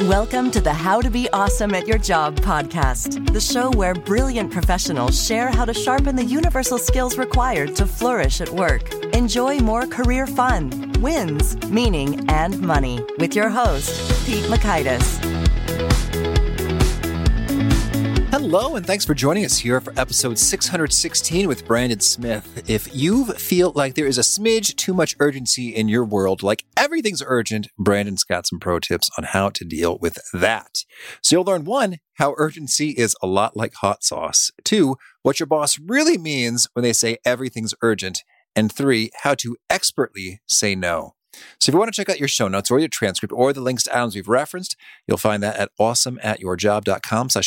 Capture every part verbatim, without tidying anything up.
Welcome to the How to Be Awesome at Your Job podcast, the show where brilliant professionals share how to sharpen the universal skills required to flourish at work. Enjoy more career fun, wins, meaning, and money with your host, Pete Mockaitis. Hello, and thanks for joining us here for episode six hundred sixteen with Brandon Smith. If you feel like there is a smidge too much urgency in your world, like everything's urgent, Brandon's got some pro tips on how to deal with that. So you'll learn, one, how urgency is a lot like hot sauce. Two, what your boss really means when they say everything's urgent. And three, how to expertly say no. So if you want to check out your show notes or your transcript or the links to items we've referenced, you'll find that at awesomeatyourjob.com slash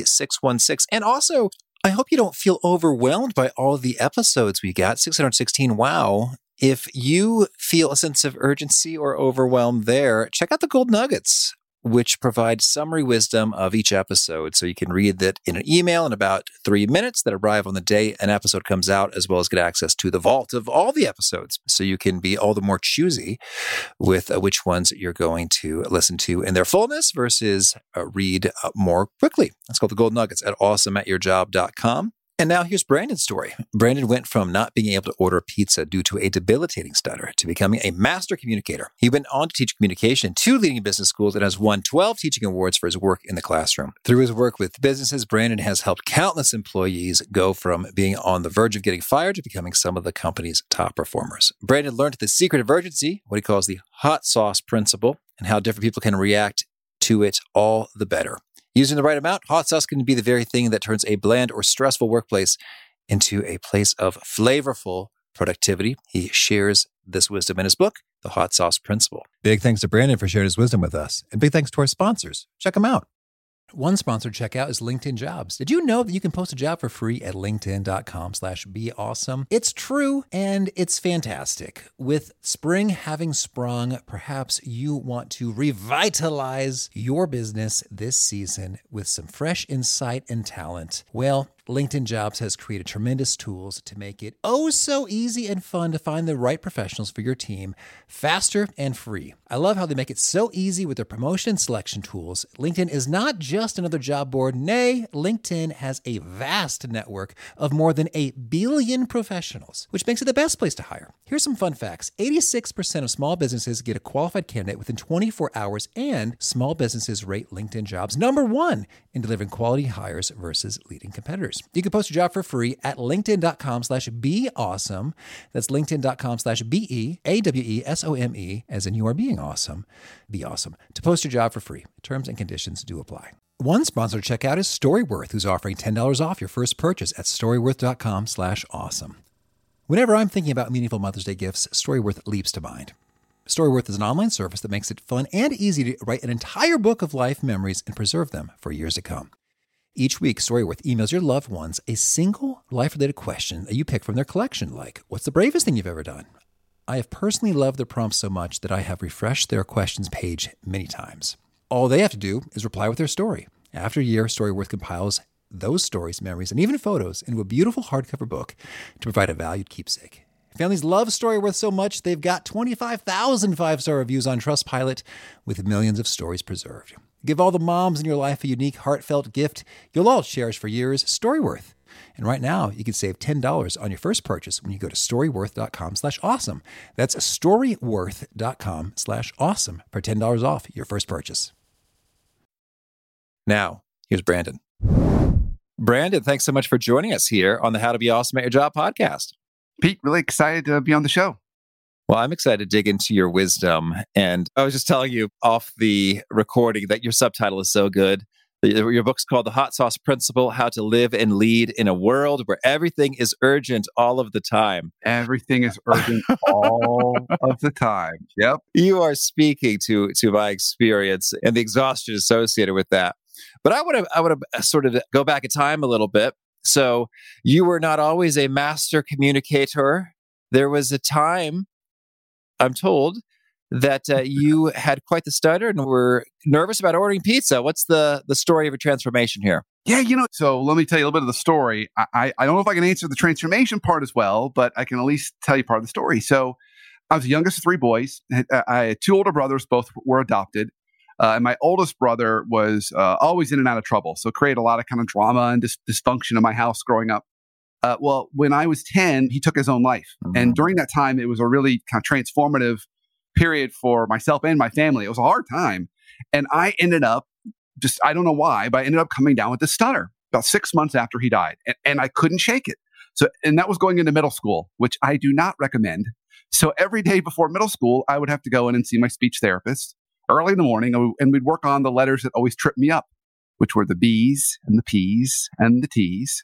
EP616. And also, I hope you don't feel overwhelmed by all of the episodes we got. six hundred sixteen, wow. If you feel a sense of urgency or overwhelm there, check out the Gold Nuggets, which provide summary wisdom of each episode. So you can read that in an email in about three minutes that arrive on the day an episode comes out, as well as get access to the vault of all the episodes. So you can be all the more choosy with uh, which ones you're going to listen to in their fullness versus uh, read uh, more quickly. That's called the Gold Nuggets at awesome at your job dot com. And now here's Brandon's story. Brandon went from not being able to order pizza due to a debilitating stutter to becoming a master communicator. He went on to teach communication to leading business schools and has won twelve teaching awards for his work in the classroom. Through his work with businesses, Brandon has helped countless employees go from being on the verge of getting fired to becoming some of the company's top performers. Brandon learned the secret of urgency, what he calls the hot sauce principle, and how different people can react to it all the better. Using the right amount, hot sauce can be the very thing that turns a bland or stressful workplace into a place of flavorful productivity. He shares this wisdom in his book, The Hot Sauce Principle. Big thanks to Brandon for sharing his wisdom with us. And big thanks to our sponsors. Check them out. One sponsored checkout is LinkedIn Jobs. Did you know that you can post a job for free at linkedin.com slash be awesome? It's true, and it's fantastic. With spring having sprung, perhaps you want to revitalize your business this season with some fresh insight and talent. Well, LinkedIn Jobs has created tremendous tools to make it oh so easy and fun to find the right professionals for your team faster and free. I love how they make it so easy with their promotion selection tools. LinkedIn is not just another job board. Nay, LinkedIn has a vast network of more than a billion professionals, which makes it the best place to hire. Here's some fun facts. eighty-six percent of small businesses get a qualified candidate within twenty-four hours, and small businesses rate LinkedIn Jobs number one in delivering quality hires versus leading competitors. You can post your job for free at linkedin.com slash be awesome. That's linkedin.com slash B-E, A-W-E-S-O-M-E, as in you are being awesome. Be awesome. To post your job for free. Terms and conditions do apply. One sponsored checkout is Storyworth, who's offering ten dollars off your first purchase at storyworth.com slash awesome. Whenever I'm thinking about meaningful Mother's Day gifts, Storyworth leaps to mind. Storyworth is an online service that makes it fun and easy to write an entire book of life memories and preserve them for years to come. Each week, Storyworth emails your loved ones a single life-related question that you pick from their collection, like, what's the bravest thing you've ever done? I have personally loved their prompts so much that I have refreshed their questions page many times. All they have to do is reply with their story. After a year, Storyworth compiles those stories, memories, and even photos into a beautiful hardcover book to provide a valued keepsake. Families love Storyworth so much, they've got twenty-five thousand five-star reviews on Trustpilot with millions of stories preserved. Give all the moms in your life a unique, heartfelt gift you'll all cherish for years, Storyworth. And right now, you can save ten dollars on your first purchase when you go to storyworth.com slash awesome. That's storyworth.com slash awesome for ten dollars off your first purchase. Now, here's Brandon. Brandon, thanks so much for joining us here on the How to Be Awesome at Your Job podcast. Pete, really excited to be on the show. Well, I'm excited to dig into your wisdom. And I was just telling you off the recording that your subtitle is so good. Your book's called The Hot Sauce Principle, How to Live and Lead in a World Where Everything is Urgent All of the Time. Everything is urgent all of the time. Yep. You are speaking to, to my experience and the exhaustion associated with that. But I want to I want to sort of go back in time a little bit. So you were not always a master communicator. There was a time, I'm told, that uh, you had quite the stutter and were nervous about ordering pizza. What's the, the story of your transformation here? Yeah, you know, so let me tell you a little bit of the story. I, I, I don't know if I can answer the transformation part as well, but I can at least tell you part of the story. So I was the youngest of three boys. I, I had two older brothers, both were adopted. Uh, and my oldest brother was uh, always in and out of trouble. So created a lot of kind of drama and dis- dysfunction in my house growing up. Uh, well, when I was ten, he took his own life. Mm-hmm. And during that time, it was a really kind of transformative period for myself and my family. It was a hard time. And I ended up just, I don't know why, but I ended up coming down with this stutter about six months after he died. And, and I couldn't shake it. So, and that was going into middle school, which I do not recommend. So every day before middle school, I would have to go in and see my speech therapist early in the morning, and we'd work on the letters that always tripped me up, which were the B's and the P's and the T's.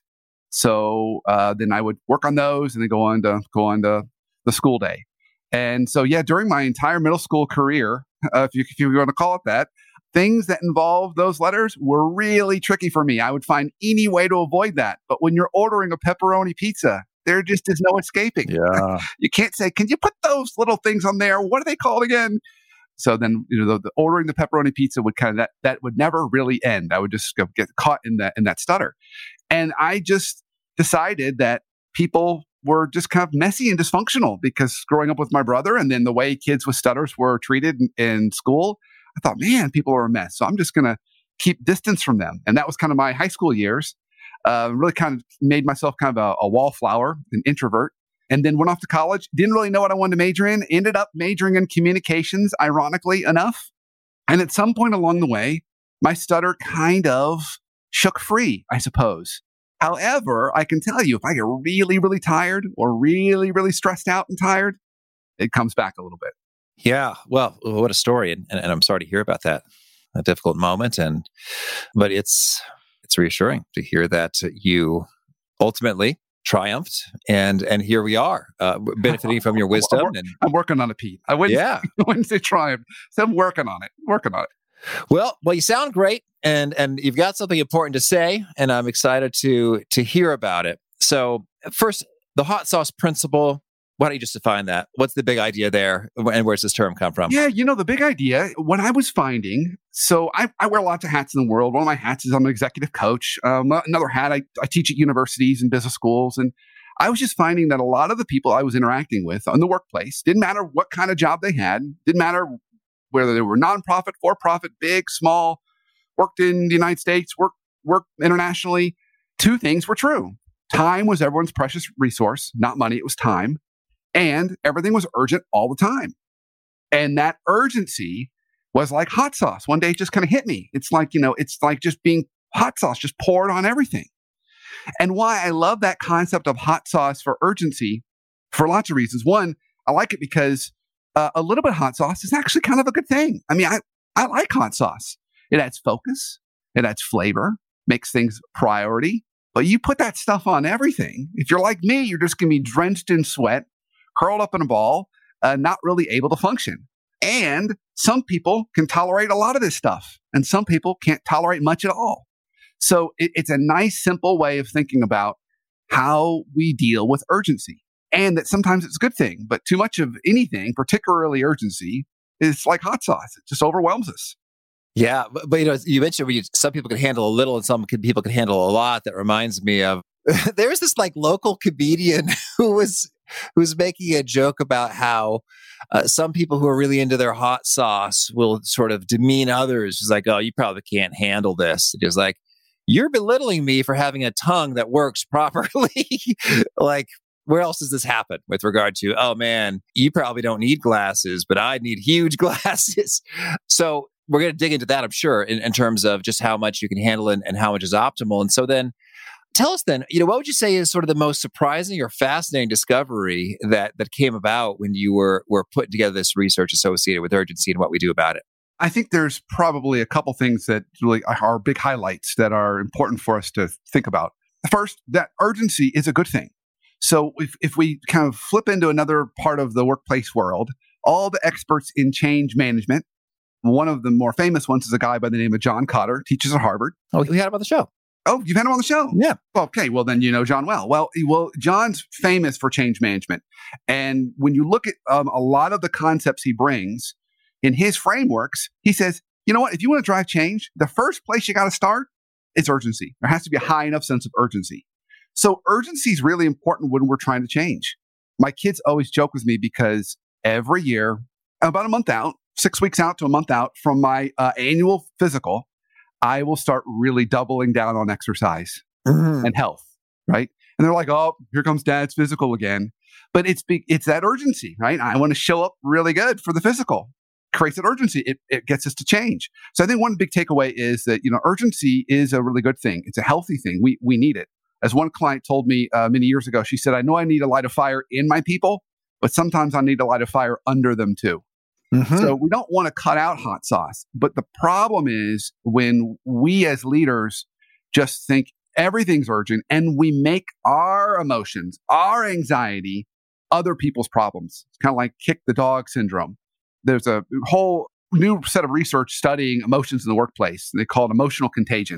So uh, then I would work on those and then go on to go on to the school day. And so, yeah, during my entire middle school career, uh, if you if you want to call it that, things that involved those letters were really tricky for me. I would find any way to avoid that. But when you're ordering a pepperoni pizza, there just is no escaping. Yeah, you can't say, "Can you put those little things on there? What are they called again?" So then, you know, the, the ordering the pepperoni pizza would kind of that that would never really end. I would just go get caught in that in that stutter, and I just decided that people were just kind of messy and dysfunctional because growing up with my brother and then the way kids with stutters were treated in, in school, I thought, man, people are a mess. So I'm just going to keep distance from them. And that was kind of my high school years. Uh, really kind of made myself kind of a, a wallflower, an introvert, and then went off to college. Didn't really know what I wanted to major in. Ended up majoring in communications, ironically enough. And at some point along the way, my stutter kind of shook free, I suppose. However, I can tell you, if I get really, really tired or really, really stressed out and tired, it comes back a little bit. Yeah. Well, what a story. And, and, and I'm sorry to hear about that, a difficult moment. And, but it's, it's reassuring to hear that you ultimately triumphed, and, and here we are, uh, benefiting from your wisdom. I'm, and I'm working on it, Pete. I wouldn't, yeah. I wouldn't say triumph. So I'm working on it, working on it. Well, well, you sound great, and and you've got something important to say, and I'm excited to to hear about it. So, first, the hot sauce principle. Why don't you just define that? What's the big idea there, and where's this term come from? Yeah, you know, the big idea, what I was finding, so I, I wear lots of hats in the world. One of my hats is I'm an executive coach. Um, another hat, I, I teach at universities and business schools, and I was just finding that a lot of the people I was interacting with in the workplace, didn't matter what kind of job they had, didn't matter whether they were nonprofit, for-profit, big, small, worked in the United States, worked, worked internationally. Two things were true. Time was everyone's precious resource, not money, it was time. And everything was urgent all the time. And that urgency was like hot sauce. One day it just kind of hit me. It's like, you know, it's like just being hot sauce, just poured on everything. And why I love that concept of hot sauce for urgency for lots of reasons. One, I like it because Uh, a little bit of hot sauce is actually kind of a good thing. I mean, I, I like hot sauce. It adds focus. It adds flavor, makes things priority. But you put that stuff on everything. If you're like me, you're just going to be drenched in sweat, curled up in a ball, uh, not really able to function. And some people can tolerate a lot of this stuff, and some people can't tolerate much at all. So it, it's a nice, simple way of thinking about how we deal with urgency. And that sometimes it's a good thing, but too much of anything, particularly urgency, is like hot sauce. It just overwhelms us. Yeah, but, but you know, you mentioned we, some people can handle a little and some can, people can handle a lot. That reminds me of there's this like local comedian who was who was making a joke about how uh, some people who are really into their hot sauce will sort of demean others. He's like, "Oh, you probably can't handle this." It is like, "You're belittling me for having a tongue that works properly." Like, where else does this happen with regard to, oh man, you probably don't need glasses, but I need huge glasses. So we're going to dig into that, I'm sure, in, in terms of just how much you can handle and, and how much is optimal. And so then tell us then, you know, what would you say is sort of the most surprising or fascinating discovery that that came about when you were, were putting together this research associated with urgency and what we do about it? I think there's probably a couple things that really are big highlights that are important for us to think about. First, that urgency is a good thing. So if, if we kind of flip into another part of the workplace world, all the experts in change management, one of the more famous ones is a guy by the name of John Kotter, teaches at Harvard. Oh, we had him on the show. Oh, you've had him on the show? Yeah. Okay, well then you know John well. Well, well, John's famous for change management. And when you look at um, a lot of the concepts he brings in his frameworks, he says, you know what, if you want to drive change, the first place you got to start is urgency. There has to be a high enough sense of urgency. So urgency is really important when we're trying to change. My kids always joke with me because every year, about a month out, six weeks out to a month out from my uh, annual physical, I will start really doubling down on exercise mm-hmm. and health, right? And they're like, oh, here comes dad's physical again. But it's be- it's that urgency, right? I want to show up really good for the physical. Creates that urgency. It, it gets us to change. So I think one big takeaway is that, you know, urgency is a really good thing. It's a healthy thing. We we need it. As one client told me uh, many years ago, she said, I know I need to light a fire in my people, but sometimes I need to light a fire under them too. Mm-hmm. So we don't want to cut out hot sauce. But the problem is when we as leaders just think everything's urgent and we make our emotions, our anxiety, other people's problems. It's kind of like kick the dog syndrome. There's a whole new set of research studying emotions in the workplace. They call it emotional contagion.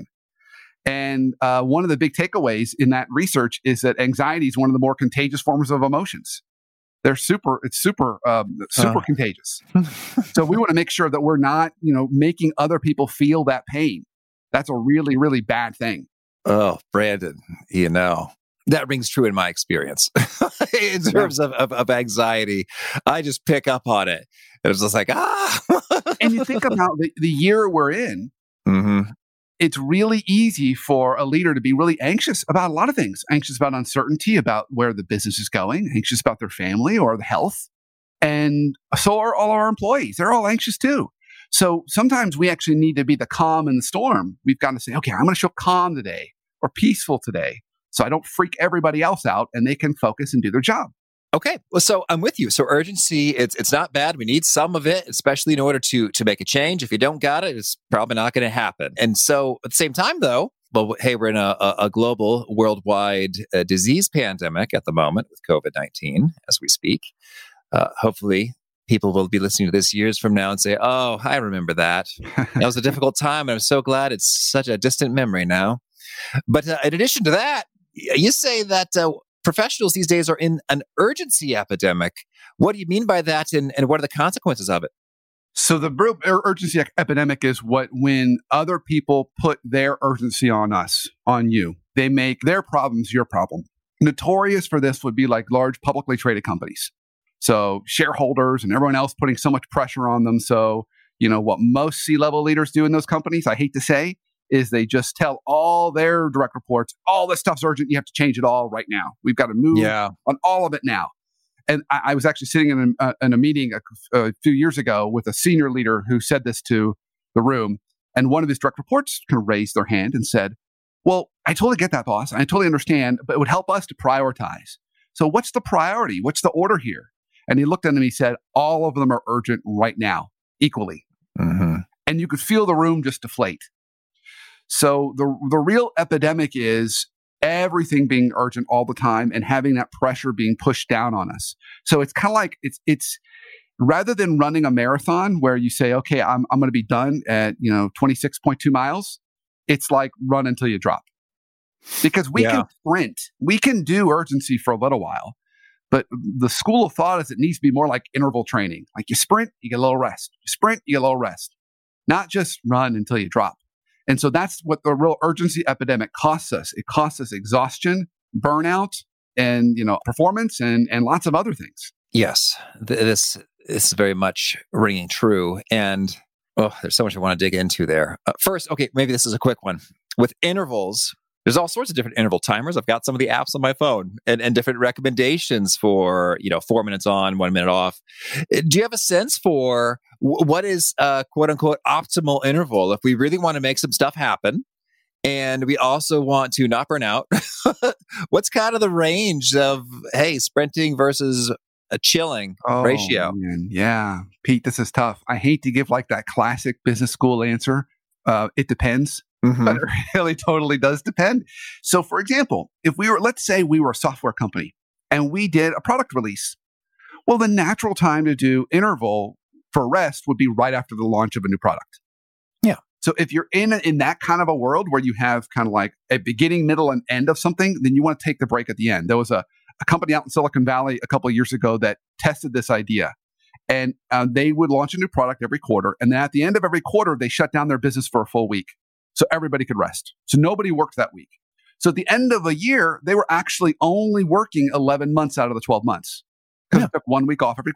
And uh, one of the big takeaways in that research is that anxiety is one of the more contagious forms of emotions. They're super, it's super, um, super uh. contagious. So we want to make sure that we're not, you know, making other people feel that pain. That's a really, really bad thing. Oh, Brandon, you know, that rings true in my experience. In terms of, of, of anxiety, I just pick up on it. And it's just like, ah. And you think about the, the year we're in, mm-hmm. it's really easy for a leader to be really anxious about a lot of things, anxious about uncertainty, about where the business is going, anxious about their family or the health. And so are all our employees. They're all anxious too. So sometimes we actually need to be the calm in the storm. We've got to say, okay, I'm going to show calm today or peaceful today, so I don't freak everybody else out and they can focus and do their job. Okay. Well, so I'm with you. So urgency, it's it's not bad. We need some of it, especially in order to to make a change. If you don't got it, it's probably not going to happen. And so at the same time, though, well, hey, we're in a, a, a global, worldwide uh, disease pandemic at the moment with COVID nineteen as we speak. Uh, hopefully, people will be listening to this years from now and say, oh, I remember that. That was a difficult time. And I'm so glad it's such a distant memory now. But uh, in addition to that, you say that uh, professionals these days are in an urgency epidemic. What do you mean by that, and, and what are the consequences of it? So the ur- urgency epidemic is what when other people put their urgency on us, on you. They make their problems your problem. Notorious for this would be like large publicly traded companies. So shareholders and everyone else putting so much pressure on them. So, you know, what most C-level leaders do in those companies, I hate to say, is they just tell all their direct reports, all this stuff's urgent. You have to change it all right now. We've got to move yeah. on all of it now. And I, I was actually sitting in a, uh, in a meeting a, a few years ago with a senior leader who said this to the room. And one of his direct reports kind of raised their hand and said, well, I totally get that, boss. I totally understand, but it would help us to prioritize. So what's the priority? What's the order here? And he looked at him and he said, all of them are urgent right now, equally. Mm-hmm. And you could feel the room just deflate. So the the real epidemic is everything being urgent all the time and having that pressure being pushed down on us. So it's kind of like it's it's rather than running a marathon where you say, okay, I'm I'm going to be done at, you know, twenty-six point two miles. It's like run until you drop. Because we yeah. can sprint. We can do urgency for a little while. But the school of thought is it needs to be more like interval training. Like you sprint, you get a little rest. You sprint, you get a little rest. Not just run until you drop. And so that's what the real urgency epidemic costs us. It costs us exhaustion, burnout, and, you know, performance and, and lots of other things. Yes, this, this is very much ringing true. And oh, there's so much I want to dig into there. Uh, first, okay, maybe this is a quick one. With intervals, there's all sorts of different interval timers. I've got some of the apps on my phone and, and different recommendations for, you know, four minutes on, one minute off. Do you have a sense for w- what is a quote unquote optimal interval if we really want to make some stuff happen and we also want to not burn out? What's kind of the range of, hey, sprinting versus a chilling oh, ratio? Man. Yeah. Pete, this is tough. I hate to give like that classic business school answer. Uh, it depends. Mm-hmm. But it really totally does depend. So, for example, if we were, let's say we were a software company and we did a product release, well, the natural time to do interval for rest would be right after the launch of a new product. Yeah. So if you're in in that kind of a world where you have kind of like a beginning, middle, and end of something, then you want to take the break at the end. There was a, a company out in Silicon Valley a couple of years ago that tested this idea. And uh, they would launch a new product every quarter. And then at the end of every quarter, they shut down their business for a full week. So everybody could rest. So nobody worked that week. So at the end of a year, they were actually only working eleven months out of the twelve months because yeah. it took one week off every quarter.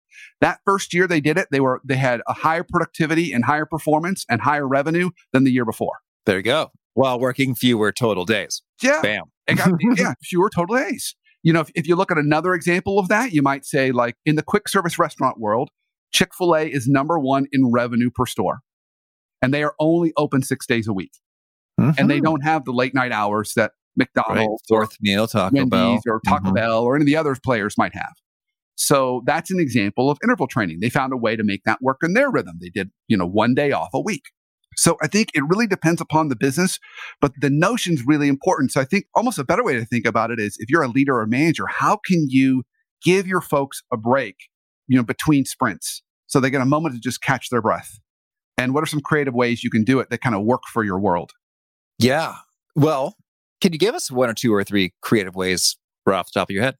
That first year they did it, they were they had a higher productivity and higher performance and higher revenue than the year before. There you go. While working fewer total days. Yeah. Bam. It got, yeah, fewer total days. You know, if, if you look at another example of that, you might say, like, in the quick service restaurant world, Chick-fil-A is number one in revenue per store. And they are only open six days a week. Mm-hmm. And they don't have the late night hours that McDonald's right. Fourth meal, Taco Wendy's Bell. or Taco mm-hmm. Bell or any of the other players might have. So that's an example of interval training. They found a way to make that work in their rhythm. They did, you know, one day off a week. So I think it really depends upon the business, but the notion's really important. So I think almost a better way to think about it is, if you're a leader or a manager, how can you give your folks a break, you know, between sprints so they get a moment to just catch their breath? And what are some creative ways you can do it that kind of work for your world? Yeah. Well, can you give us one or two or three creative ways right off the top of your head?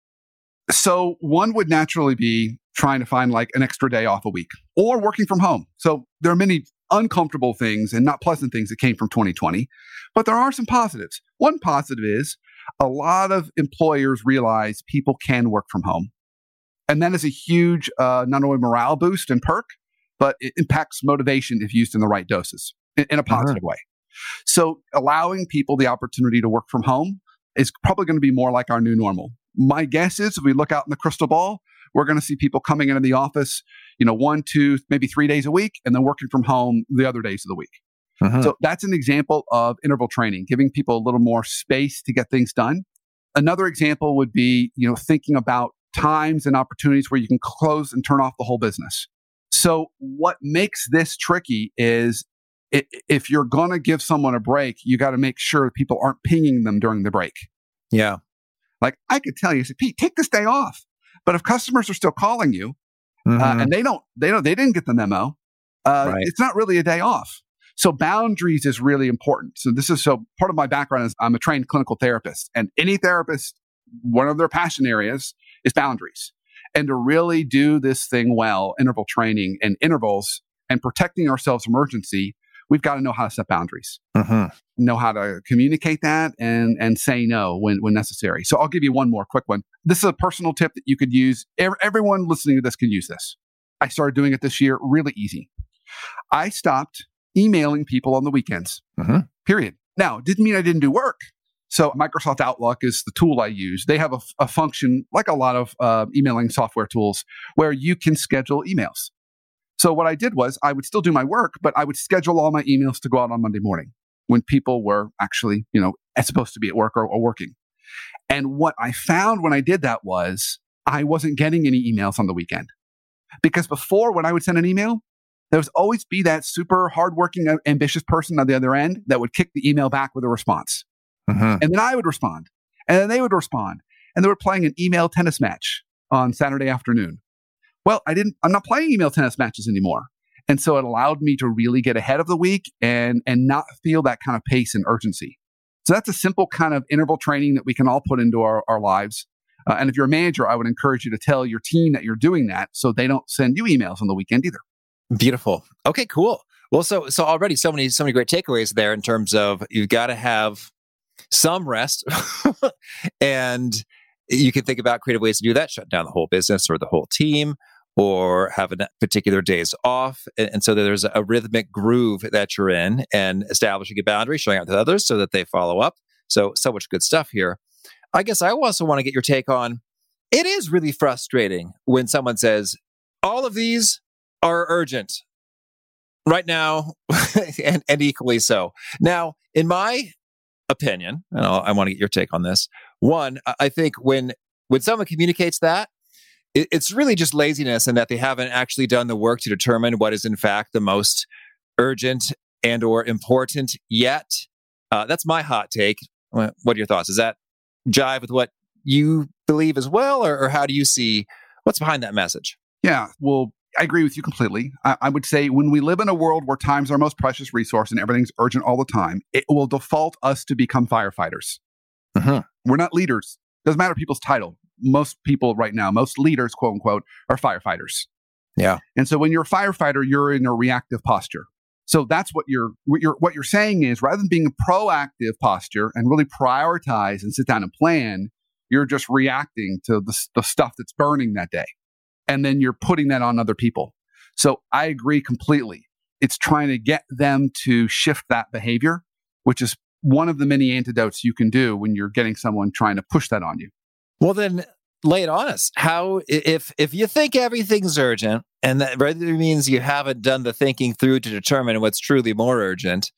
So one would naturally be trying to find like an extra day off a week or working from home. So there are many uncomfortable things and not pleasant things that came from twenty twenty, but there are some positives. One positive is a lot of employers realize people can work from home. And that is a huge, uh, not only morale boost and perk, but it impacts motivation if used in the right doses in, in a positive uh-huh. way. So allowing people the opportunity to work from home is probably going to be more like our new normal. My guess is if we look out in the crystal ball, we're going to see people coming into the office, you know, one, two, maybe three days a week, and then working from home the other days of the week. Uh-huh. So that's an example of interval training, giving people a little more space to get things done. Another example would be, you know, thinking about times and opportunities where you can close and turn off the whole business. So what makes this tricky is it, if you're going to give someone a break, you got to make sure people aren't pinging them during the break. Yeah. Like I could tell you, say, Pete, take this day off. But if customers are still calling you mm-hmm. uh, and they don't, they don't, they didn't get the memo, uh, right. it's not really a day off. So boundaries is really important. So this is so part of my background is I'm a trained clinical therapist, and any therapist, one of their passion areas is boundaries. And to really do this thing well, interval training and intervals and protecting ourselves from urgency, we've got to know how to set boundaries, mm-hmm. know how to communicate that and, and say no when, when necessary. So I'll give you one more quick one. This is a personal tip that you could use. Everyone listening to this can use this. I started doing it this year, really easy. I stopped emailing people on the weekends, mm-hmm. period. Now, it didn't mean I didn't do work. So Microsoft Outlook is the tool I use. They have a, a function, like a lot of uh, emailing software tools, where you can schedule emails. So what I did was I would still do my work, but I would schedule all my emails to go out on Monday morning when people were actually, you know, supposed to be at work or, or working. And what I found when I did that was I wasn't getting any emails on the weekend. Because before, when I would send an email, there would always be that super hardworking, ambitious person on the other end that would kick the email back with a response. Mm-hmm. And then I would respond. And then they would respond. And they were playing an email tennis match on Saturday afternoon. Well, I didn't, I'm not playing email tennis matches anymore. And so it allowed me to really get ahead of the week and, and not feel that kind of pace and urgency. So that's a simple kind of interval training that we can all put into our, our lives. Uh, and if you're a manager, I would encourage you to tell your team that you're doing that so they don't send you emails on the weekend either. Beautiful. Okay, cool. Well, so so already so many so many great takeaways there in terms of you've got to have some rest and you can think about creative ways to do that, shut down the whole business or the whole team or have a particular days off. And, and so there's a rhythmic groove that you're in and establishing a boundary, showing out to others so that they follow up. So, so much good stuff here. I guess I also want to get your take on, it is really frustrating when someone says, all of these are urgent right now and, and equally so. Now, in my opinion, and I'll, I want to get your take on this. One, I think when when someone communicates that, it, it's really just laziness and that they haven't actually done the work to determine what is in fact the most urgent and or important yet. Uh, that's my hot take. What are your thoughts? Does that jive with what you believe as well? Or, or how do you see what's behind that message? Yeah, well, I agree with you completely. I, I would say when we live in a world where time's our most precious resource and everything's urgent all the time, it will default us to become firefighters. Uh-huh. We're not leaders. Doesn't matter people's title. Most people right now, most leaders, quote unquote, are firefighters. Yeah. And so when you're a firefighter, you're in a reactive posture. So that's what you're, what you're, what you're saying is rather than being a proactive posture and really prioritize and sit down and plan, you're just reacting to the, the stuff that's burning that day. and then you're putting that on other people. So I agree completely. It's trying to get them to shift that behavior, which is one of the many antidotes you can do when you're getting someone trying to push that on you. Well, then lay it on us. How, if if you think everything's urgent, and that rather means you haven't done the thinking through to determine what's truly more urgent,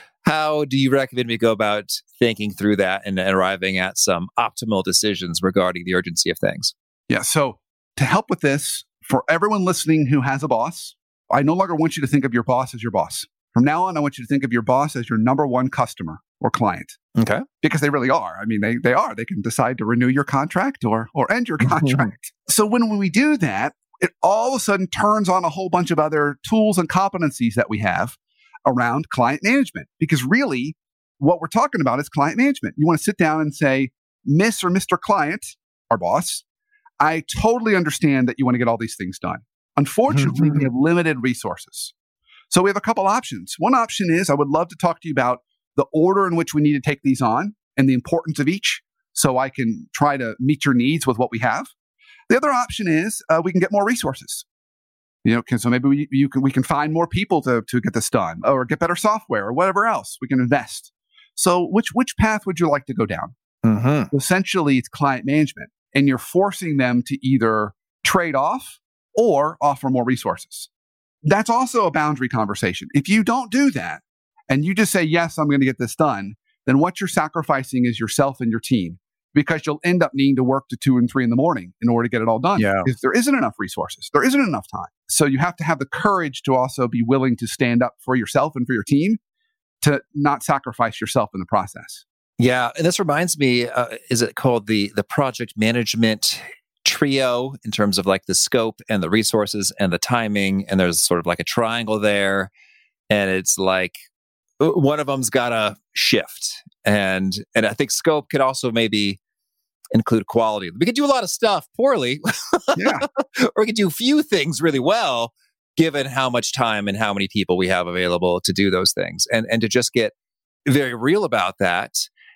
how do you recommend we go about thinking through that and arriving at some optimal decisions regarding the urgency of things? Yeah. So to help with this, for everyone listening who has a boss, I no longer want you to think of your boss as your boss. From now on, I want you to think of your boss as your number one customer or client. Okay. Because they really are. I mean, they they are. They can decide to renew your contract or or end your contract. So when, when we do that, it all of a sudden turns on a whole bunch of other tools and competencies that we have around client management. Because really, what we're talking about is client management. You want to sit down and say, Miss or Mister Client, our boss, I totally understand that you want to get all these things done. Unfortunately, we have limited resources. So we have a couple options. One option is I would love to talk to you about the order in which we need to take these on and the importance of each so I can try to meet your needs with what we have. The other option is uh, we can get more resources. You know, can, so maybe we, you can, we can find more people to, to get this done or get better software or whatever else we can invest. So which, which path would you like to go down? Mm-hmm. Essentially, it's client management, and you're forcing them to either trade off or offer more resources. That's also a boundary conversation. If you don't do that and you just say, yes, I'm going to get this done, then what you're sacrificing is yourself and your team, because you'll end up needing to work to two and three in the morning in order to get it all done. Yeah. Because there isn't enough resources. There isn't enough time. So you have to have the courage to also be willing to stand up for yourself and for your team to not sacrifice yourself in the process. Yeah. And this reminds me, uh, is it called the the project management trio in terms of like the scope and the resources and the timing? And there's sort of like a triangle there. And it's like one of them's got to shift. And and I think scope could also maybe include quality. We could do a lot of stuff poorly. Yeah. Or we could do few things really well, given how much time and how many people we have available to do those things. And and to just get very real about that.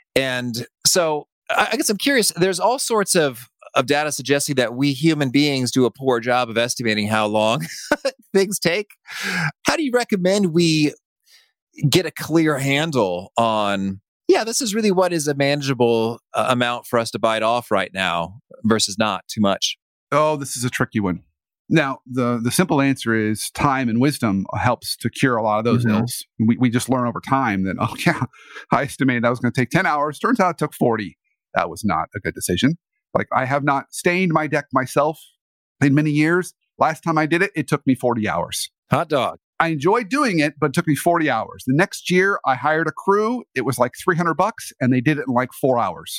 And so I, I guess I'm curious, there's all sorts of of data suggesting that we human beings do a poor job of estimating how long things take. How do you recommend we get a clear handle on, yeah, this is really what is a manageable uh, amount for us to bite off right now versus not too much? Oh, this is a tricky one. Now, the, the simple answer is time and wisdom helps to cure a lot of those mm-hmm. ills. We, we just learn over time that, oh, yeah, I estimated that was going to take ten hours. Turns out it took forty. That was not a good decision. Like, I have not stained my deck myself in many years. Last time I did it, it took me forty hours. Hot dog. I enjoyed doing it, but it took me forty hours. The next year, I hired a crew. It was like three hundred bucks, and they did it in like four hours.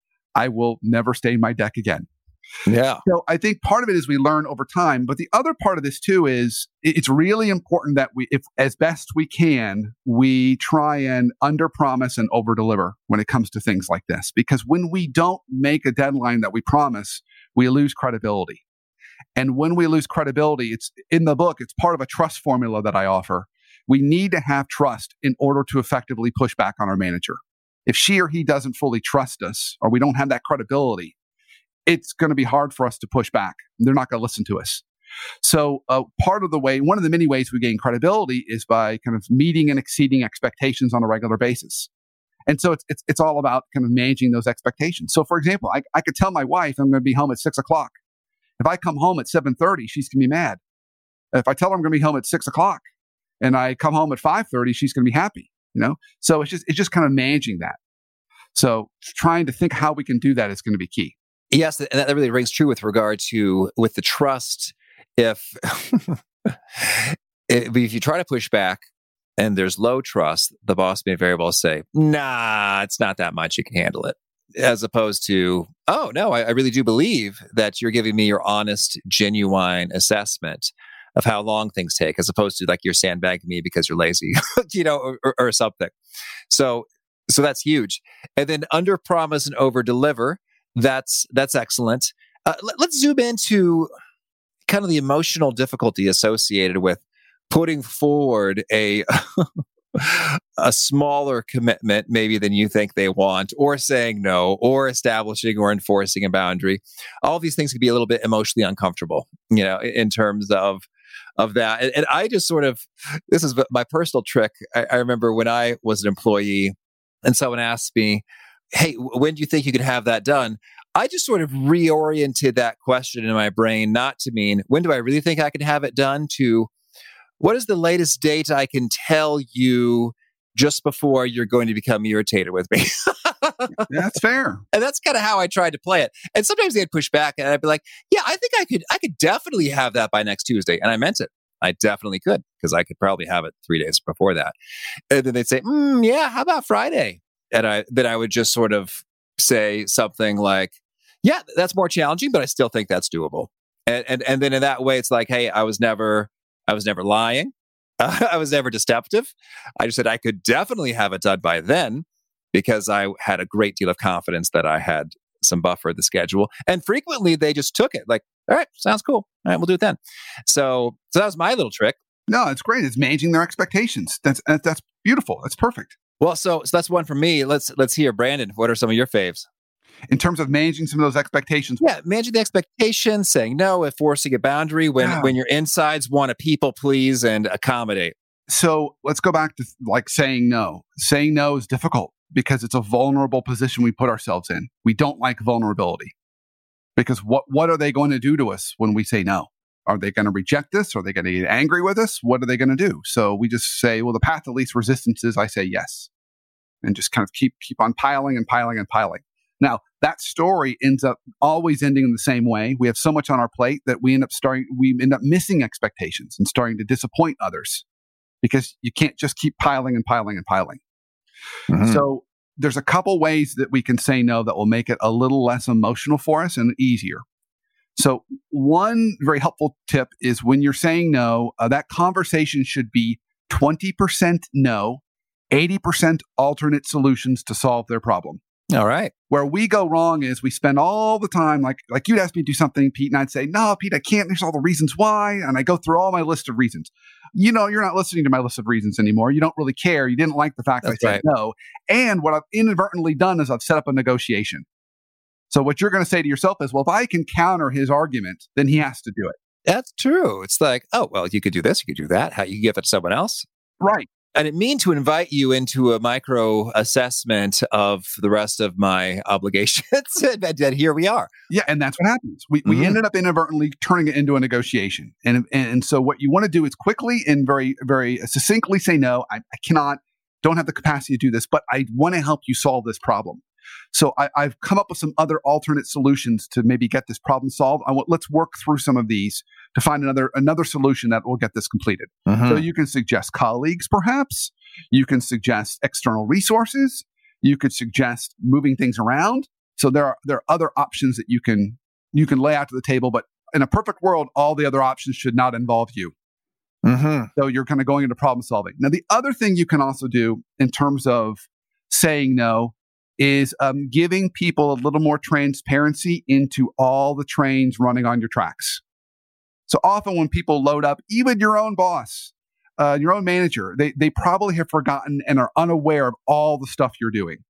I will never stain my deck again. Yeah. So I think part of it is we learn over time, but the other part of this too is it's really important that we, if as best we can, we try and underpromise and overdeliver when it comes to things like this. Because when we don't make a deadline that we promise, we lose credibility. And when we lose credibility, it's in the book, it's part of a trust formula that I offer. We need to have trust in order to effectively push back on our manager. If she or he doesn't fully trust us, or we don't have that credibility, it's going to be hard for us to push back. They're not going to listen to us. So uh, part of the way, one of the many ways we gain credibility is by kind of meeting and exceeding expectations on a regular basis. And so it's it's, it's all about kind of managing those expectations. So for example, I, I could tell my wife I'm going to be home at six o'clock. If I come home at seven thirty, she's going to be mad. If I tell her I'm going to be home at six o'clock and I come home at five thirty, she's going to be happy. You know, so it's just it's just kind of managing that. So trying to think how we can do that is going to be key. Yes, and that really rings true with regard to with the trust. If if you try to push back and there's low trust, the boss may very well say, "Nah, it's not that much. You can handle it." As opposed to, "Oh no, I, I really do believe that you're giving me your honest, genuine assessment of how long things take," as opposed to like you're sandbagging me because you're lazy, you know, or, or, or something. So, so that's huge. And then under promise and over deliver. That's that's excellent. Uh, let, let's zoom into kind of the emotional difficulty associated with putting forward a a smaller commitment maybe than you think they want, or saying no, or establishing or enforcing a boundary. All these things can be a little bit emotionally uncomfortable, you know, in, in terms of of that. And, and I just sort of, this is my personal trick. I, I remember when I was an employee and someone asked me, hey, when do you think you could have that done? I just sort of reoriented that question in my brain, not to mean, when do I really think I can have it done, to what is the latest date I can tell you just before you're going to become irritated with me? That's fair. And that's kind of how I tried to play it. And sometimes they'd push back and I'd be like, yeah, I think I could, I could definitely have that by next Tuesday. And I meant it. I definitely could, because I could probably have it three days before that. And then they'd say, mm, yeah, how about Friday? And I, then I would just sort of say something like, yeah, that's more challenging, but I still think that's doable. And, and, and then in that way, it's like, hey, I was never, I was never lying. Uh, I was never deceptive. I just said I could definitely have it done by then, because I had a great deal of confidence that I had some buffer in the schedule. And frequently they just took it like, all right, sounds cool. All right, we'll do it then. So, so that was my little trick. No, it's great. It's managing their expectations. That's that's beautiful. That's perfect. Well, so so that's one for me. Let's let's hear, Brandon. What are some of your faves? In terms of managing some of those expectations? Yeah, managing the expectations, saying no, enforcing a boundary when, yeah. when your insides want to people please and accommodate. So let's go back to like saying no. Saying no is difficult because it's a vulnerable position we put ourselves in. We don't like vulnerability, because what, what are they going to do to us when we say no? Are they going to reject us? Are they going to get angry with us? What are they going to do? So we just say, well, the path of least resistance is I say yes, and just kind of keep keep on piling and piling and piling. Now, that story ends up always ending in the same way. We have so much on our plate that we end up starting, we end up missing expectations and starting to disappoint others, because you can't just keep piling and piling and piling. Mm-hmm. So there's a couple ways that we can say no that will make it a little less emotional for us and easier. So one very helpful tip is when you're saying no, uh, that conversation should be twenty percent no, eighty percent alternate solutions to solve their problem. All right. Where we go wrong is we spend all the time, like like you'd ask me to do something, Pete, and I'd say, no, Pete, I can't. There's all the reasons why. And I go through all my list of reasons. You know, you're not listening to my list of reasons anymore. You don't really care. You didn't like the fact that I said right. no. And what I've inadvertently done is I've set up a negotiation. So what you're going to say to yourself is, well, if I can counter his argument, then he has to do it. That's true. It's like, oh, well, you could do this. You could do that. How you give it to someone else. Right. I didn't mean to invite you into a micro assessment of the rest of my obligations, and here we are. Yeah, and that's what happens. We mm-hmm. we ended up inadvertently turning it into a negotiation. And, and and so what you want to do is quickly and very, very succinctly say, no, I, I cannot, don't have the capacity to do this, but I want to help you solve this problem. So I, I've come up with some other alternate solutions to maybe get this problem solved. I want, let's work through some of these to find another another solution that will get this completed. Mm-hmm. So you can suggest colleagues, perhaps. You can suggest external resources. You could suggest moving things around. So there are there are other options that you can you can lay out to the table. But in a perfect world, all the other options should not involve you. Mm-hmm. So you're kind of going into problem solving. Now, the other thing you can also do in terms of saying no is um, giving people a little more transparency into all the trains running on your tracks. So often when people load up, even your own boss, uh, your own manager, they they probably have forgotten and are unaware of all the stuff you're doing.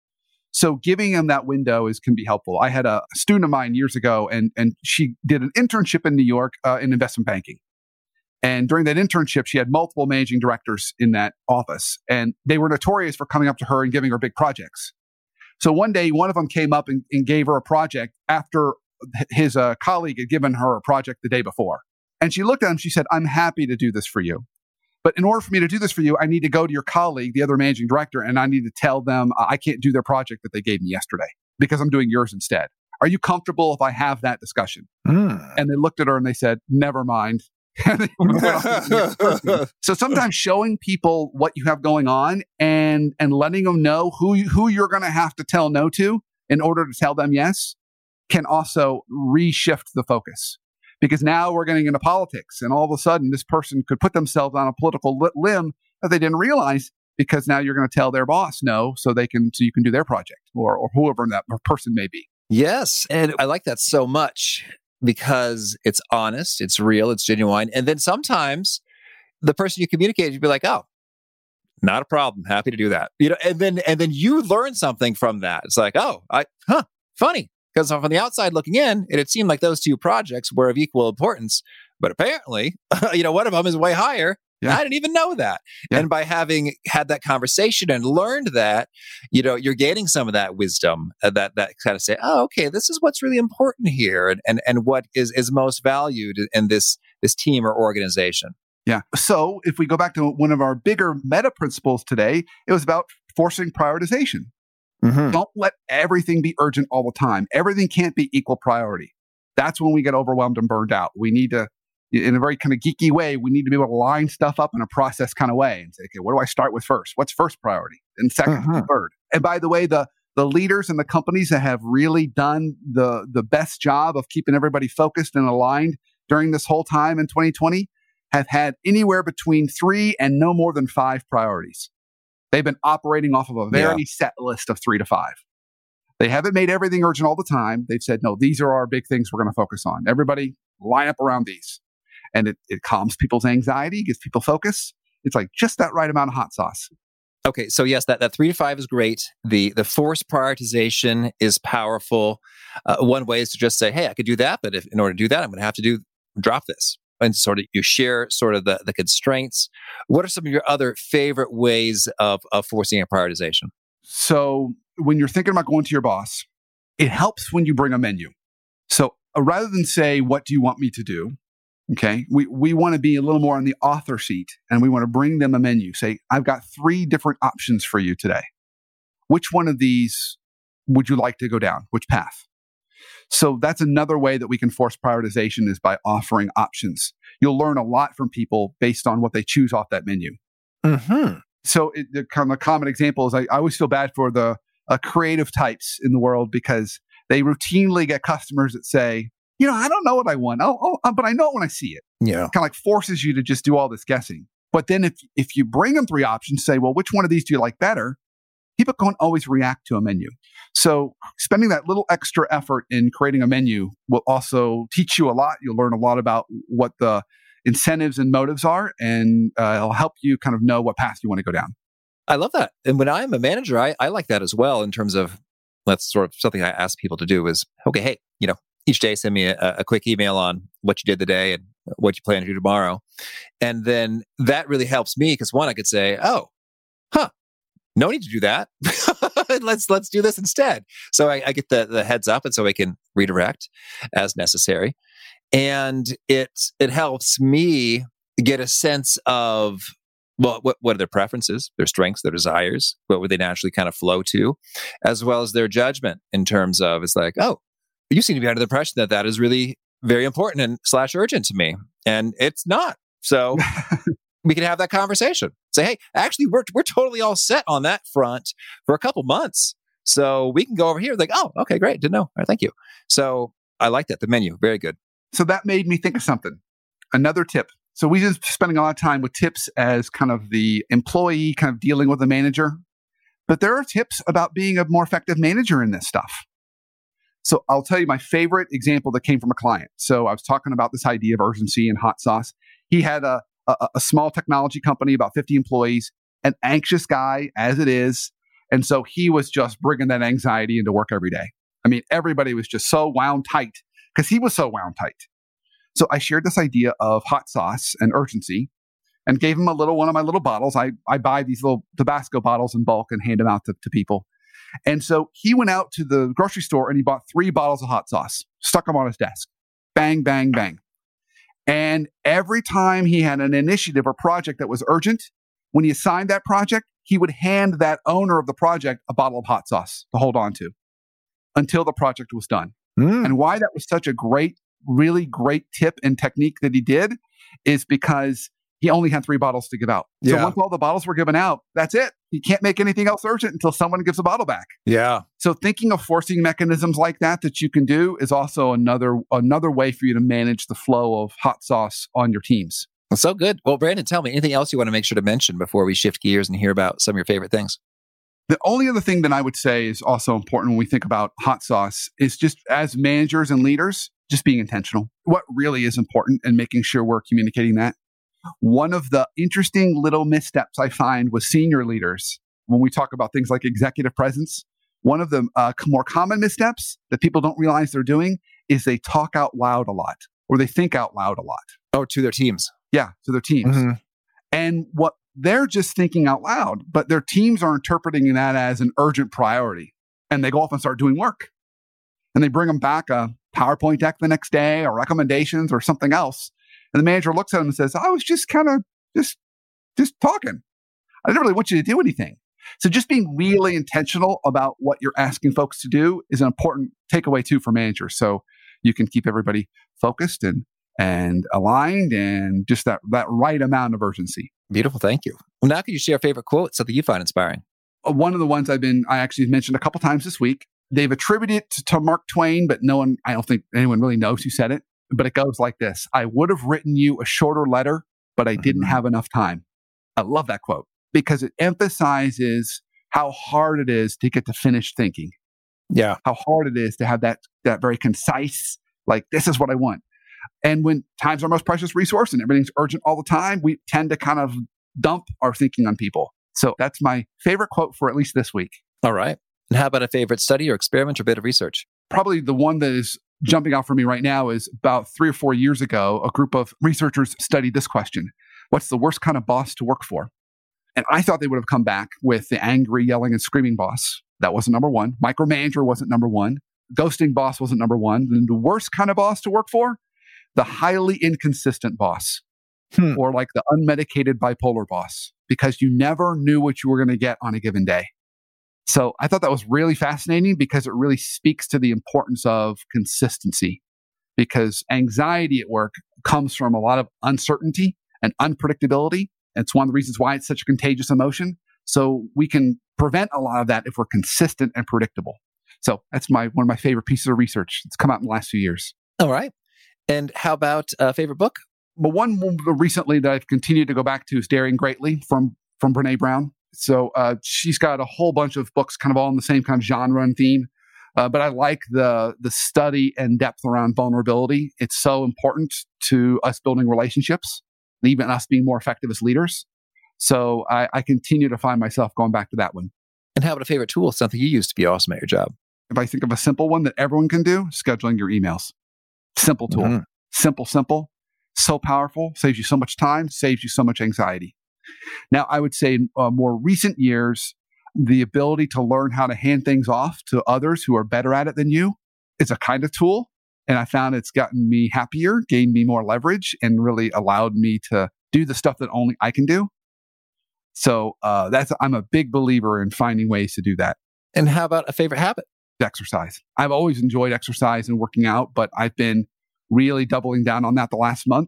So giving them that window is can be helpful. I had a student of mine years ago, and and she did an internship in New York uh, in investment banking. And during that internship, she had multiple managing directors in that office, and they were notorious for coming up to her and giving her big projects. So one day, one of them came up and, and gave her a project after his uh, colleague had given her a project the day before. And she looked at him, she said, I'm happy to do this for you. But in order for me to do this for you, I need to go to your colleague, the other managing director, and I need to tell them I can't do their project that they gave me yesterday because I'm doing yours instead. Are you comfortable if I have that discussion? Mm. And they looked at her and they said, never mind. So sometimes showing people what you have going on and and letting them know who you, who you're going to have to tell no to in order to tell them yes can also reshift the focus, because now we're getting into politics, and all of a sudden this person could put themselves on a political limb that they didn't realize, because now you're going to tell their boss no so they can so you can do their project, or or whoever that person may be. Yes, and I like that so much, because it's honest, it's real, it's genuine. And then sometimes the person you communicate, you'd be like, oh, Not a problem. Happy to do that. You know, and then and then you learn something from that. It's like, oh, I huh, funny. Because from the outside looking in, it had seemed like those two projects were of equal importance. But apparently, you know, one of them is way higher. Yeah. I didn't even know that. Yeah. And by having had that conversation and learned that, you know, you're gaining some of that wisdom uh, that that kind of say, oh, okay, this is what's really important here, and and, and what is, is most valued in this this team or organization. Yeah. So if we go back to one of our bigger meta principles today, it was about forcing prioritization. Mm-hmm. Don't let everything be urgent all the time. Everything can't be equal priority. That's when we get overwhelmed and burned out. We need to, in a very kind of geeky way, we need to be able to line stuff up in a process kind of way and say, okay, what do I start with first? What's first priority? And second, uh-huh. and third. And by the way, the the leaders and the companies that have really done the, the best job of keeping everybody focused and aligned during this whole time in twenty twenty have had anywhere between three and no more than five priorities. They've been operating off of a very yeah. set list of three to five. They haven't made everything urgent all the time. They've said, no, these are our big things we're going to focus on. Everybody line up around these. And it, it calms people's anxiety, gives people focus. It's like just that right amount of hot sauce. Okay, so yes, that, that three to five is great. The the forced prioritization is powerful. Uh, one way is to just say, hey, I could do that, but if in order to do that, I'm going to have to do drop this. And sort of you share sort of the, the constraints. What are some of your other favorite ways of, of forcing a prioritization? So when you're thinking about going to your boss, it helps when you bring a menu. So uh, rather than say, what do you want me to do? Okay, we, we want to be a little more on the author seat, and we want to bring them a menu. Say, I've got three different options for you today. Which one of these would you like to go down? Which path? So that's another way that we can force prioritization is by offering options. You'll learn a lot from people based on what they choose off that menu. Mm-hmm. So it, the kind of common example is I, I always feel bad for the uh, creative types in the world because they routinely get customers that say, you know, I don't know what I want, oh, oh, but I know it when I see it. Yeah, kind of like forces you to just do all this guessing. But then if if you bring them three options, say, well, which one of these do you like better? People can't always react to a menu. So spending that little extra effort in creating a menu will also teach you a lot. You'll learn a lot about what the incentives and motives are, and uh, it'll help you kind of know what path you want to go down. I love that. And when I'm a manager, I, I like that as well in terms of, that's sort of something I ask people to do is, okay, hey, you know, each day send me a, a quick email on what you did today and what you plan to do tomorrow. And then that really helps me because one, I could say, oh, huh, no need to do that. let's let's do this instead. So I, I get the, the heads up, and so I can redirect as necessary. And it it helps me get a sense of, well, what, what are their preferences, their strengths, their desires, what would they naturally kind of flow to, as well as their judgment in terms of, it's like, oh, you seem to be under the impression that that is really very important and slash urgent to me. And it's not. So we can have that conversation. Say, hey, actually, we're we're totally all set on that front for a couple months. So we can go over here. Like, oh, okay, great. Didn't know. All right, thank you. So I like that. The menu. Very good. So that made me think of something. Another tip. So we just spending a lot of time with tips as kind of the employee kind of dealing with the manager. But there are tips about being a more effective manager in this stuff. So I'll tell you my favorite example that came from a client. So I was talking about this idea of urgency and hot sauce. He had a, a, a small technology company, about fifty employees, an anxious guy as it is. And so he was just bringing that anxiety into work every day. I mean, everybody was just so wound tight because he was so wound tight. So I shared this idea of hot sauce and urgency and gave him a little one of my little bottles. I, I buy these little Tabasco bottles in bulk and hand them out to, to people. And so he went out to the grocery store and he bought three bottles of hot sauce, stuck them on his desk. Bang, bang, bang. And every time he had an initiative or project that was urgent, when he assigned that project, he would hand that owner of the project a bottle of hot sauce to hold on to until the project was done. Mm. And why that was such a great, really great tip and technique that he did is because he only had three bottles to give out. So yeah. Once all the bottles were given out, that's it. He can't make anything else urgent until someone gives a bottle back. Yeah. So thinking of forcing mechanisms like that that you can do is also another another way for you to manage the flow of hot sauce on your teams. So good. Well, Brandon, tell me anything else you want to make sure to mention before we shift gears and hear about some of your favorite things. The only other thing that I would say is also important when we think about hot sauce is just as managers and leaders, just being intentional. What really is important and making sure we're communicating that. One of the interesting little missteps I find with senior leaders when we talk about things like executive presence, one of the uh, more common missteps that people don't realize they're doing is they talk out loud a lot or they think out loud a lot. Oh, to their teams. Yeah, to their teams. Mm-hmm. And what they're just thinking out loud, but their teams are interpreting that as an urgent priority. And they go off and start doing work. And they bring them back a PowerPoint deck the next day or recommendations or something else. And the manager looks at them and says, I was just kind of just, just talking. I didn't really want you to do anything. So just being really intentional about what you're asking folks to do is an important takeaway too for managers. So you can keep everybody focused and and aligned and just that, that right amount of urgency. Beautiful. Thank you. Well, now can you share a favorite quote, something you find inspiring? One of the ones I've been, I actually mentioned a couple times this week. They've attributed it to, to Mark Twain, but no one, I don't think anyone really knows who said it. But it goes like this. I would have written you a shorter letter, but I didn't have enough time. I love that quote because it emphasizes how hard it is to get to finish thinking. Yeah. How hard it is to have that, that very concise, like, this is what I want. And when time's our most precious resource and everything's urgent all the time, we tend to kind of dump our thinking on people. So that's my favorite quote for at least this week. All right. And how about a favorite study or experiment or bit of research? Probably the one that is jumping out for me right now is about three or four years ago, a group of researchers studied this question. What's the worst kind of boss to work for? And I thought they would have come back with the angry, yelling, and screaming boss. That wasn't number one. Micromanager wasn't number one. Ghosting boss wasn't number one. Then the worst kind of boss to work for? The highly inconsistent boss. Hmm. Or like the unmedicated bipolar boss, because you never knew what you were going to get on a given day. So I thought that was really fascinating because it really speaks to the importance of consistency, because anxiety at work comes from a lot of uncertainty and unpredictability. And it's one of the reasons why it's such a contagious emotion. So we can prevent a lot of that if we're consistent and predictable. So that's my one of my favorite pieces of research. It's come out in the last few years. All right. And how about a favorite book? But one recently that I've continued to go back to is Daring Greatly from, from Brene Brown. So uh, she's got a whole bunch of books kind of all in the same kind of genre and theme. Uh, but I like the the study and depth around vulnerability. It's so important to us building relationships, and even us being more effective as leaders. So I, I continue to find myself going back to that one. And how about a favorite tool, something you use to be awesome at your job? If I think of a simple one that everyone can do, scheduling your emails. Simple tool. Mm-hmm. Simple, simple. So powerful. Saves you so much time. Saves you so much anxiety. Now, I would say in uh, more recent years, the ability to learn how to hand things off to others who are better at it than you is a kind of tool. And I found it's gotten me happier, gained me more leverage, and really allowed me to do the stuff that only I can do. So uh, that's I'm a big believer in finding ways to do that. And how about a favorite habit? Exercise. I've always enjoyed exercise and working out, but I've been really doubling down on that the last month.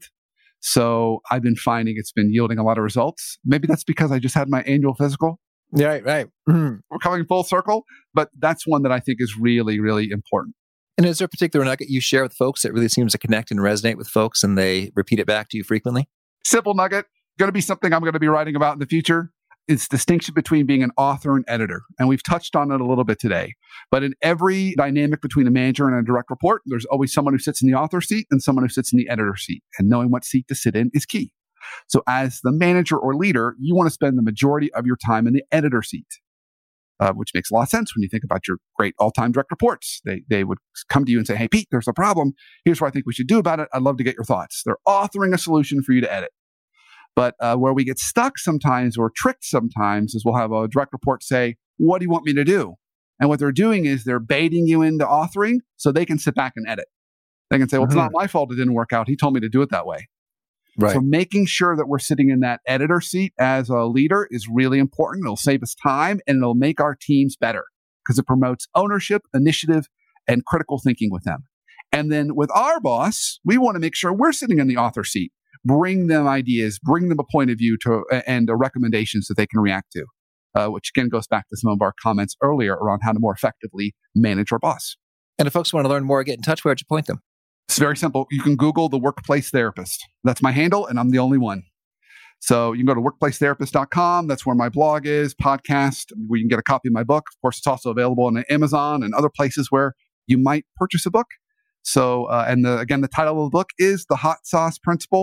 So I've been finding it's been yielding a lot of results. Maybe that's because I just had my annual physical. Yeah, right, right. Mm-hmm. We're coming full circle, but that's one that I think is really, really important. And is there a particular nugget you share with folks that really seems to connect and resonate with folks and they repeat it back to you frequently? Simple nugget. Going to be something I'm going to be writing about in the future. It's distinction between being an author and editor. And we've touched on it a little bit today. But in every dynamic between a manager and a direct report, there's always someone who sits in the author seat and someone who sits in the editor seat. And knowing what seat to sit in is key. So as the manager or leader, you want to spend the majority of your time in the editor seat, uh, which makes a lot of sense when you think about your great all-time direct reports. They they would come to you and say, hey, Pete, there's a problem. Here's what I think we should do about it. I'd love to get your thoughts. They're authoring a solution for you to edit. But uh, where we get stuck sometimes or tricked sometimes is we'll have a direct report say, what do you want me to do? And what they're doing is they're baiting you into authoring so they can sit back and edit. They can say, well, mm-hmm. It's not my fault it didn't work out. He told me to do it that way. Right. So making sure that we're sitting in that editor seat as a leader is really important. It'll save us time and it'll make our teams better because it promotes ownership, initiative, and critical thinking with them. And then with our boss, we want to make sure we're sitting in the author seat. Bring them ideas, bring them a point of view to, and uh, recommendations that they can react to, uh, which again goes back to some of our comments earlier around how to more effectively manage our boss. And if folks want to learn more, get in touch, where'd you point them? It's very simple. You can Google the Workplace Therapist. That's my handle, and I'm the only one. So you can go to workplace therapist dot com. That's where my blog is, podcast, where you can get a copy of my book. Of course, it's also available on Amazon and other places where you might purchase a book. So, uh, and the, again, the title of the book is The Hot Sauce Principle.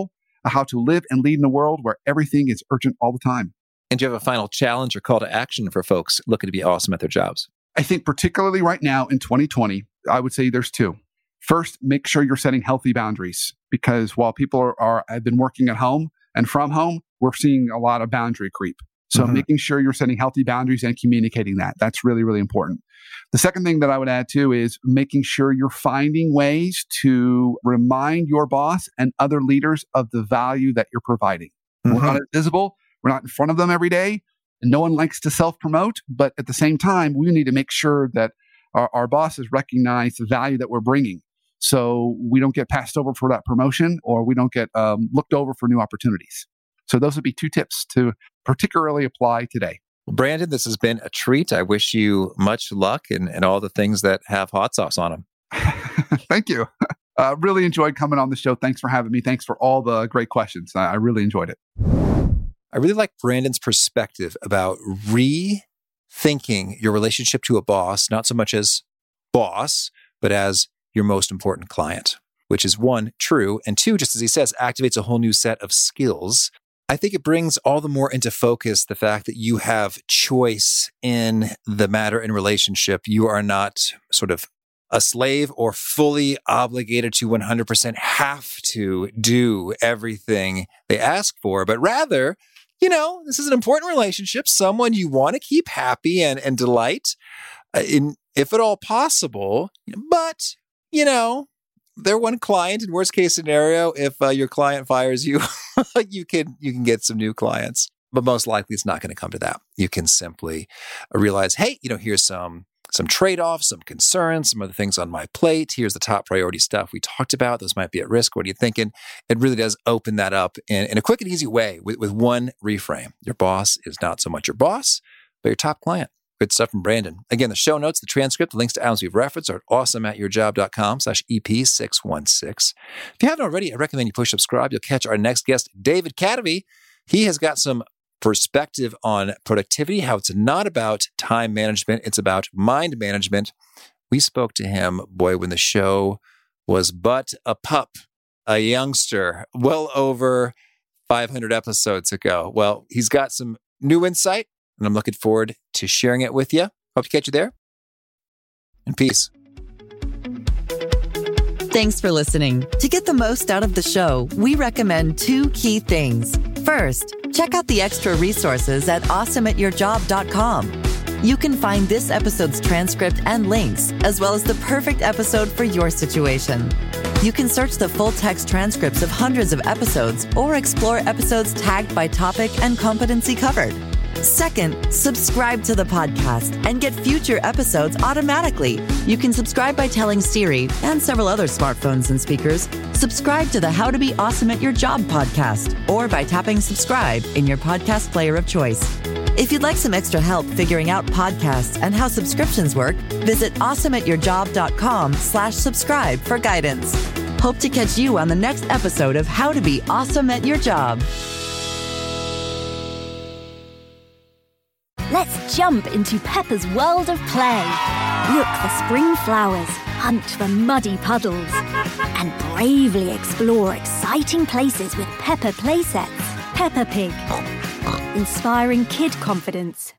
how to live and lead in a world where everything is urgent all the time. And do you have a final challenge or call to action for folks looking to be awesome at their jobs? I think particularly right now in twenty twenty, I would say there's two. First, make sure you're setting healthy boundaries, because while people are, are have been working at home and from home, we're seeing a lot of boundary creep. So mm-hmm. making sure you're setting healthy boundaries and communicating that. That's really, really important. The second thing that I would add too is making sure you're finding ways to remind your boss and other leaders of the value that you're providing. Mm-hmm. We're not visible. We're not in front of them every day. And no one likes to self-promote. But at the same time, we need to make sure that our, our bosses recognize the value that we're bringing, so we don't get passed over for that promotion, or we don't get um, looked over for new opportunities. So those would be two tips to particularly apply today. Well, Brandon, this has been a treat. I wish you much luck in, in all the things that have hot sauce on them. Thank you. Uh, really enjoyed coming on the show. Thanks for having me. Thanks for all the great questions. I, I really enjoyed it. I really like Brandon's perspective about rethinking your relationship to a boss, not so much as boss, but as your most important client, which is one, true, and two, just as he says, activates a whole new set of skills. I think it brings all the more into focus the fact that you have choice in the matter in relationship. You are not sort of a slave or fully obligated to one hundred percent have to do everything they ask for, but rather, you know, this is an important relationship, someone you want to keep happy and, and delight uh, in, if at all possible, but, you know, they're one client. In worst case scenario, if uh, your client fires you, you can you can get some new clients. But most likely, it's not going to come to that. You can simply realize, hey, you know, here's some some trade-offs, some concerns, some other things on my plate. Here's the top priority stuff we talked about. Those might be at risk. What are you thinking? It really does open that up in, in a quick and easy way with, with one reframe. Your boss is not so much your boss, but your top client. Good stuff from Brandon. Again, the show notes, the transcript, the links to items we've referenced are at awesomeatyourjob.com slash EP six one six. If you haven't already, I recommend you push subscribe. You'll catch our next guest, David Cadavy. He has got some perspective on productivity, how it's not about time management, it's about mind management. We spoke to him, boy, when the show was but a pup, a youngster, well over five hundred episodes ago. Well, he's got some new insight, and I'm looking forward to sharing it with you. Hope to catch you there. And peace. Thanks for listening. To get the most out of the show, we recommend two key things. First, check out the extra resources at awesome at your job dot com. You can find this episode's transcript and links, as well as the perfect episode for your situation. You can search the full text transcripts of hundreds of episodes or explore episodes tagged by topic and competency covered. Second, subscribe to the podcast and get future episodes automatically. You can subscribe by telling Siri and several other smartphones and speakers, subscribe to the How to Be Awesome at Your Job podcast, or by tapping subscribe in your podcast player of choice. If you'd like some extra help figuring out podcasts and how subscriptions work, visit awesome at your job dot com slash subscribe for guidance. Hope to catch you on the next episode of How to Be Awesome at Your Job. Let's jump into Peppa's world of play. Look for spring flowers, hunt for muddy puddles, and bravely explore exciting places with Peppa playsets. Peppa Pig, inspiring kid confidence.